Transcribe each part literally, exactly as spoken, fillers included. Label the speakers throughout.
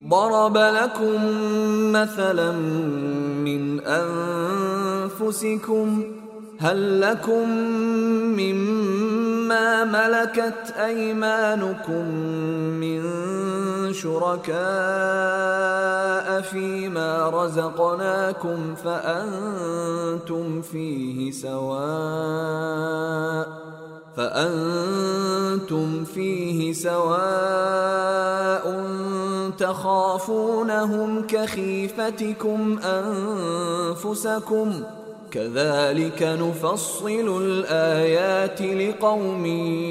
Speaker 1: ضرب لكم مثلا من أنفسكم هل لكم مما ملكت أيمانكم من شركاء فيما رزقناكم فأنتم فيه سواء فأنتم فيه سواء تخافونهم كخيفتكم أنفسكم كذلك نفصل الآيات لقوم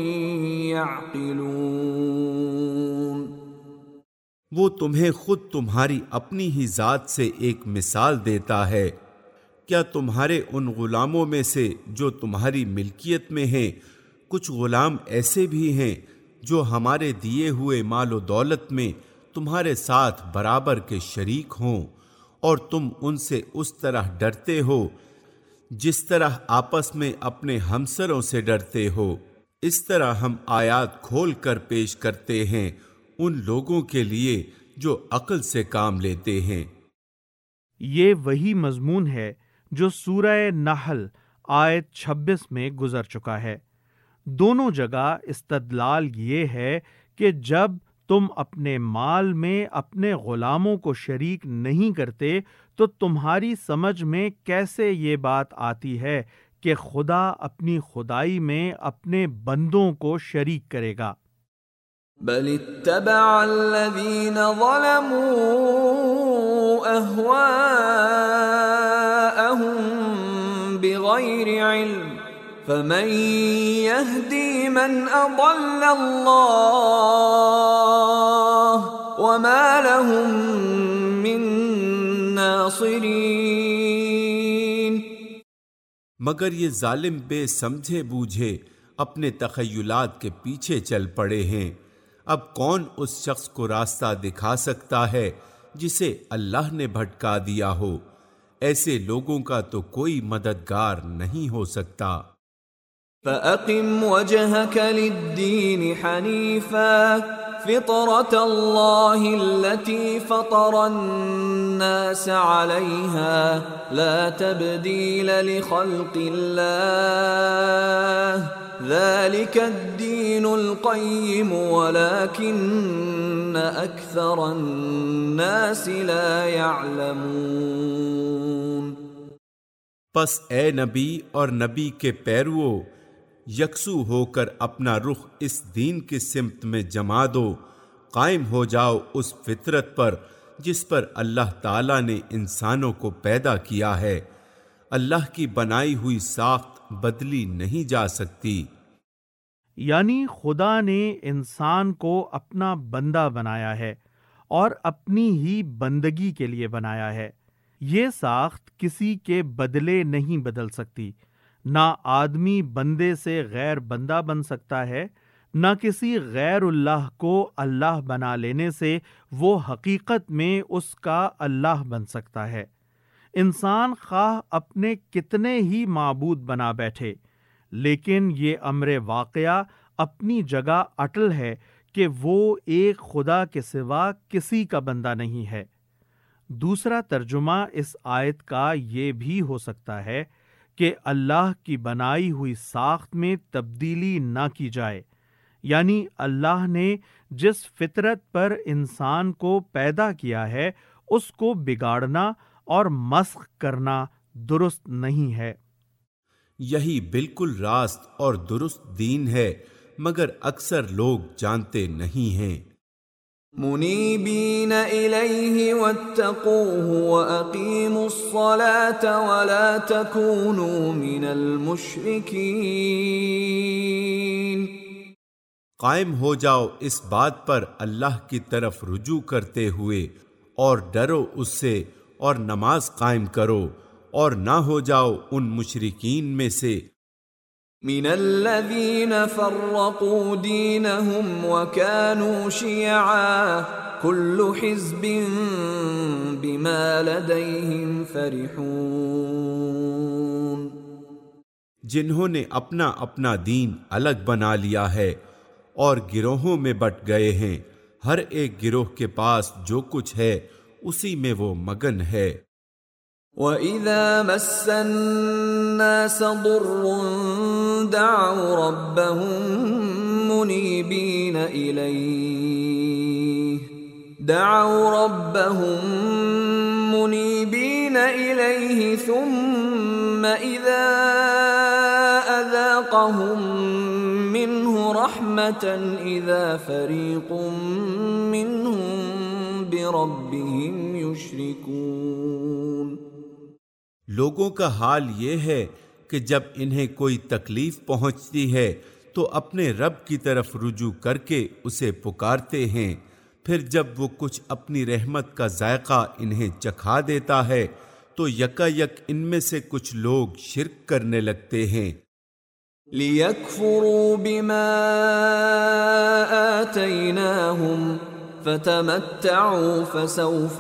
Speaker 1: يعقلون۔
Speaker 2: وہ تمہیں خود تمہاری اپنی ہی ذات سے ایک مثال دیتا ہے۔ کیا تمہارے ان غلاموں میں سے جو تمہاری ملکیت میں ہیں کچھ غلام ایسے بھی ہیں جو ہمارے دیے ہوئے مال و دولت میں تمہارے ساتھ برابر کے شریک ہوں، اور تم ان سے اس طرح ڈرتے ہو جس طرح آپس میں اپنے ہمسروں سے ڈرتے ہو؟ اس طرح ہم آیات کھول کر پیش کرتے ہیں ان لوگوں کے لیے جو عقل سے کام لیتے ہیں۔
Speaker 3: یہ وہی مضمون ہے جو سورہ نحل آیت چھبیس میں گزر چکا ہے۔ دونوں جگہ استدلال یہ ہے کہ جب تم اپنے مال میں اپنے غلاموں کو شریک نہیں کرتے تو تمہاری سمجھ میں کیسے یہ بات آتی ہے کہ خدا اپنی خدائی میں اپنے بندوں کو شریک کرے گا؟
Speaker 1: بل اتبع الذین ظلموا اہواءهم بغیر علم فمن يهدي من أضل الله وما لهم من ناصرين۔
Speaker 2: مگر یہ ظالم بے سمجھے بوجھے اپنے تخیلات کے پیچھے چل پڑے ہیں۔ اب کون اس شخص کو راستہ دکھا سکتا ہے جسے اللہ نے بھٹکا دیا ہو؟ ایسے لوگوں کا تو کوئی مددگار نہیں ہو سکتا۔
Speaker 1: فَأَقِمْ وَجْهَكَ لِلدِّينِ حَنِيفًا فِطْرَةَ اللَّهِ الَّتِي فَطَرَ النَّاسَ عَلَيْهَا لَا تَبْدِيلَ لِخَلْقِ اللَّهِ ذَلِكَ الدِّينُ الْقَيِّمُ وَلَكِنَّ أَكْثَرَ النَّاسِ لَا يَعْلَمُونَ۔
Speaker 2: پس اے نبی اور نبی کے پیروو، یکسو ہو کر اپنا رخ اس دین کی سمت میں جما دو، قائم ہو جاؤ اس فطرت پر جس پر اللہ تعالیٰ نے انسانوں کو پیدا کیا ہے۔ اللہ کی بنائی ہوئی ساخت بدلی نہیں جا سکتی۔
Speaker 3: یعنی خدا نے انسان کو اپنا بندہ بنایا ہے اور اپنی ہی بندگی کے لیے بنایا ہے۔ یہ ساخت کسی کے بدلے نہیں بدل سکتی۔ نہ آدمی بندے سے غیر بندہ بن سکتا ہے، نہ کسی غیر اللہ کو اللہ بنا لینے سے وہ حقیقت میں اس کا اللہ بن سکتا ہے۔ انسان خواہ اپنے کتنے ہی معبود بنا بیٹھے، لیکن یہ امر واقعہ اپنی جگہ اٹل ہے کہ وہ ایک خدا کے سوا کسی کا بندہ نہیں ہے۔ دوسرا ترجمہ اس آیت کا یہ بھی ہو سکتا ہے کہ اللہ کی بنائی ہوئی ساخت میں تبدیلی نہ کی جائے، یعنی اللہ نے جس فطرت پر انسان کو پیدا کیا ہے اس کو بگاڑنا اور مسخ کرنا درست نہیں ہے۔
Speaker 2: یہی بالکل راست اور درست دین ہے، مگر اکثر لوگ جانتے نہیں ہیں۔
Speaker 1: منیبین الیہ واتقوہ واقیموا الصلاة ولا تکونوا من المشرکین۔
Speaker 2: قائم ہو جاؤ اس بات پر اللہ کی طرف رجوع کرتے ہوئے، اور ڈرو اس سے، اور نماز قائم کرو، اور نہ ہو جاؤ ان مشرکین میں سے۔
Speaker 1: من الذین فرقوا دینہم وکانوا شیعا کل حزب بما لدیہم فرحون۔
Speaker 2: جنہوں نے اپنا اپنا دین الگ بنا لیا ہے اور گروہوں میں بٹ گئے ہیں، ہر ایک گروہ کے پاس جو کچھ ہے اسی میں وہ مگن ہے۔
Speaker 1: وَإِذَا مَسَّ النَّاسَ ضُرٌّ دَعَوْا رَبَّهُم مُنِيبِينَ إِلَيْهِ دَعَوْا رَبَّهُم مُنِيبِينَ إِلَيْهِ ثُمَّ إِذَا أَذَاقَهُم مِّنْهُ رَحْمَةً إِذَا فَرِيقٌ مِّنْهُم بِرَبِّهِمْ يُشْرِكُونَ۔
Speaker 2: لوگوں کا حال یہ ہے کہ جب انہیں کوئی تکلیف پہنچتی ہے تو اپنے رب کی طرف رجوع کر کے اسے پکارتے ہیں، پھر جب وہ کچھ اپنی رحمت کا ذائقہ انہیں چکھا دیتا ہے تو یکا یک ان میں سے کچھ لوگ شرک کرنے لگتے ہیں۔
Speaker 1: لِيَكْفُرُوا بِمَا آتَيْنَاهُمْ فَتَمَتَّعُوا فَسَوْفَ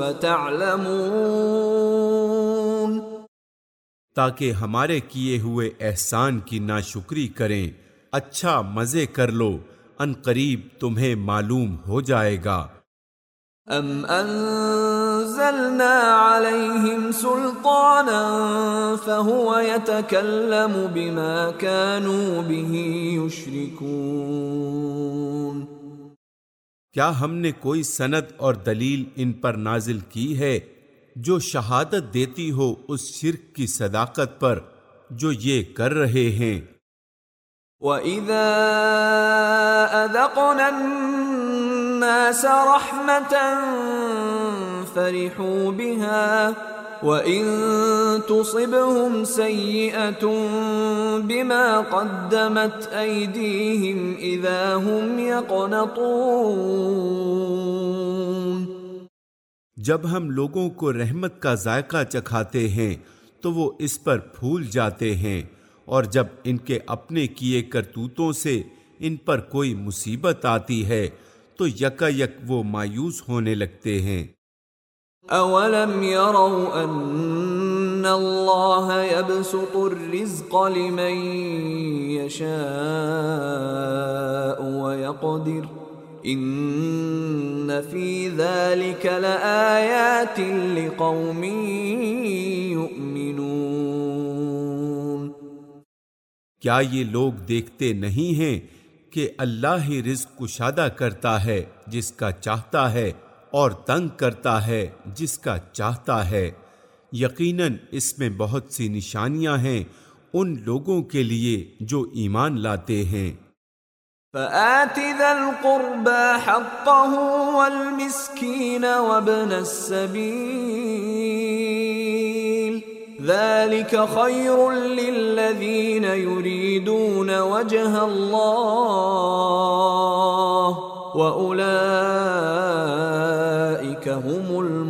Speaker 1: تَعْلَمُونَ۔
Speaker 2: تاکہ ہمارے کیے ہوئے احسان کی ناشکری کریں، اچھا مزے کر لو، ان قریب تمہیں معلوم ہو جائے گا۔
Speaker 1: ام انزلنا علیہم سلطانا فہو یتکلم بما كانوا به یشرکون۔
Speaker 2: کیا ہم نے کوئی سند اور دلیل ان پر نازل کی ہے جو شہادت دیتی ہو اس شرک کی صداقت پر جو یہ کر رہے ہیں؟
Speaker 1: وَإِذَا أَذَقْنَا النَّاسَ رَحْمَةً فَرِحُوا بِهَا وَإِن تُصِبْهُمْ سَيِّئَةٌ بِمَا قَدَّمَتْ أَيْدِيهِمْ إِذَا هُمْ يَقْنَطُونَ۔
Speaker 2: جب ہم لوگوں کو رحمت کا ذائقہ چکھاتے ہیں تو وہ اس پر پھول جاتے ہیں، اور جب ان کے اپنے کیے کرتوتوں سے ان پر کوئی مصیبت آتی ہے تو یکا یک وہ مایوس ہونے لگتے ہیں۔
Speaker 1: اولم يروا ان اللہ يبسط الرزق لمن يشاء ويقدر ان فی ذلک لآیات لقوم یؤمنون۔
Speaker 2: کیا یہ لوگ دیکھتے نہیں ہیں کہ اللہ ہی رزق کشادہ کرتا ہے جس کا چاہتا ہے اور تنگ کرتا ہے جس کا چاہتا ہے؟ یقیناً اس میں بہت سی نشانیاں ہیں ان لوگوں کے لیے جو ایمان لاتے ہیں۔
Speaker 1: فآت ذا القربى حقه والمسكين وابن السبيل ذلك خير للذين يريدون وجه الله وأولئك هم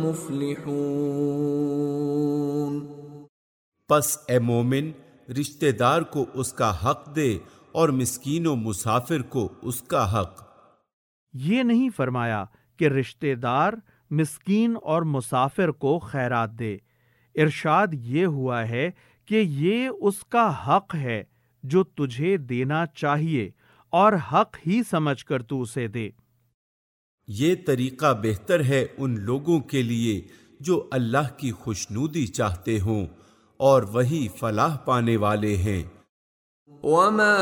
Speaker 1: المفلحون۔
Speaker 2: پس اے مومن رشتہ دار کو اس کا حق دے اور مسکین و مسافر کو اس کا حق۔
Speaker 3: یہ نہیں فرمایا کہ رشتہ دار مسکین اور مسافر کو خیرات دے، ارشاد یہ ہوا ہے کہ یہ اس کا حق ہے جو تجھے دینا چاہیے اور حق ہی سمجھ کر تو اسے دے۔
Speaker 2: یہ طریقہ بہتر ہے ان لوگوں کے لیے جو اللہ کی خوشنودی چاہتے ہوں، اور وہی فلاح پانے والے ہیں۔
Speaker 1: وَمَا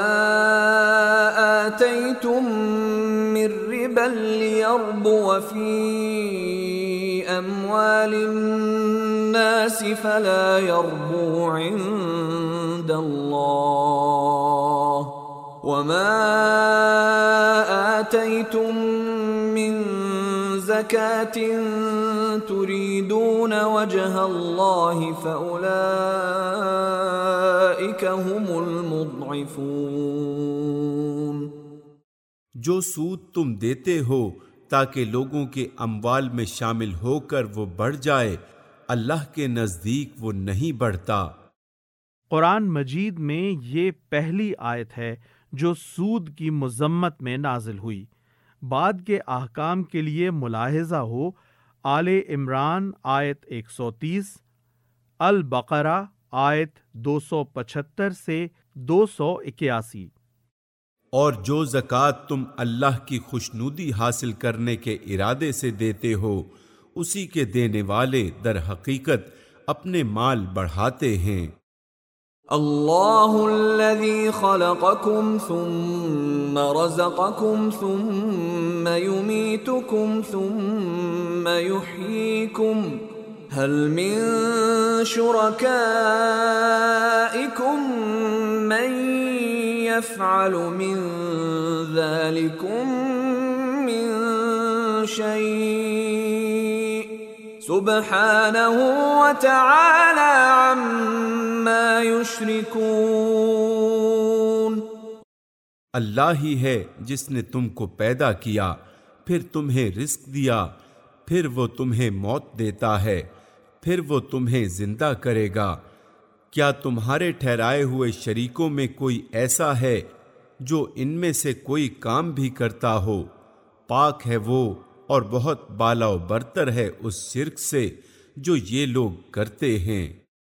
Speaker 1: آتَيْتُم مِّن رِّبًا لِّيَرْبُوَ فِي أَمْوَالِ النَّاسِ فَلَا يَرْبُو عِندَ اللَّهِ وَمَا آتَيْتُم مِّن زَكَاةٍ تُرِيدُونَ وَجْهَ اللَّهِ فَأُولَئِكَ هُمُ الْمُضْعِفُونَ۔
Speaker 2: جو سود تم دیتے ہو تاکہ لوگوں کے اموال میں شامل ہو کر وہ بڑھ جائے، اللہ کے نزدیک وہ نہیں بڑھتا۔
Speaker 3: قرآن مجید میں یہ پہلی آیت ہے جو سود کی مذمت میں نازل ہوئی۔ بعد کے احکام کے لیے ملاحظہ ہو آل عمران آیت ایک سو تیس، البقرہ آیت دو سو پچہتر سے دو سو اکیاسی۔
Speaker 2: اور جو زکوٰۃ تم اللہ کی خوشنودی حاصل کرنے کے ارادے سے دیتے ہو اسی کے دینے والے در حقیقت اپنے مال بڑھاتے ہیں۔
Speaker 1: اللہ الذی خلقکم ثم رزقکم ثم یمیتکم ثم یحییکم هل من شرکائکم من يفعل من ذلكم من شيء سبحانه وتعالى عما يشركون۔
Speaker 2: اللہ ہی ہے جس نے تم کو پیدا کیا، پھر تمہیں رزق دیا، پھر وہ تمہیں موت دیتا ہے، پھر وہ تمہیں زندہ کرے گا۔ کیا تمہارے ٹھہرائے ہوئے شریکوں میں کوئی ایسا ہے جو ان میں سے کوئی کام بھی کرتا ہو؟ پاک ہے وہ اور بہت بالا و برتر ہے اس شرک سے جو یہ لوگ کرتے ہیں۔